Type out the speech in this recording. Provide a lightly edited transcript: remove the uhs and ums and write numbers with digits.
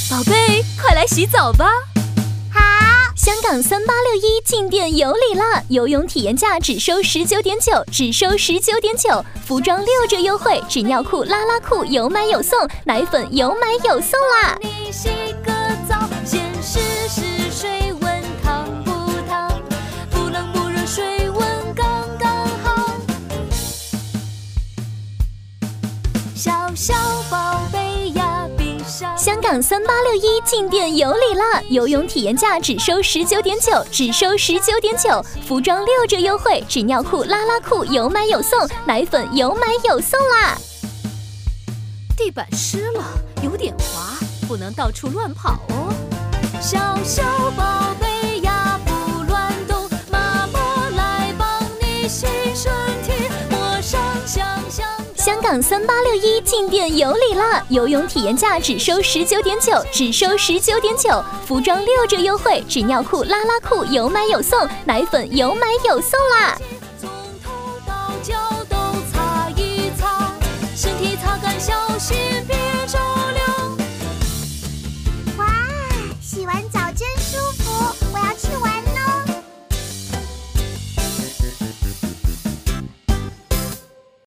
宝贝，快来洗澡吧。 好， 香港3861进店有礼啦！游泳体验价只收19.9，只收19.9，服装6折优惠，纸尿裤、拉拉裤有买有送，奶粉有买有送啦！ 你洗个澡，先试试水温烫不烫，不冷不热，水温刚刚好。小小宝贝呀，闭上。 香港3861进店有礼啦！游泳体验价只收19.9，只收19.9，服装6折优惠，纸尿裤、拉拉裤有买有送，奶粉有买有送啦！ 地板湿了，有点滑，不能到处乱跑哦。小小宝贝呀，不乱动，妈妈来帮你洗身体，抹上香香。 香港3861进店有礼啦！游泳体验价只收19.9，只收19.9，服装6折优惠，纸尿裤、拉拉裤有买有送，奶粉有买有送啦！ 从头到脚都擦一擦，身体擦干小心。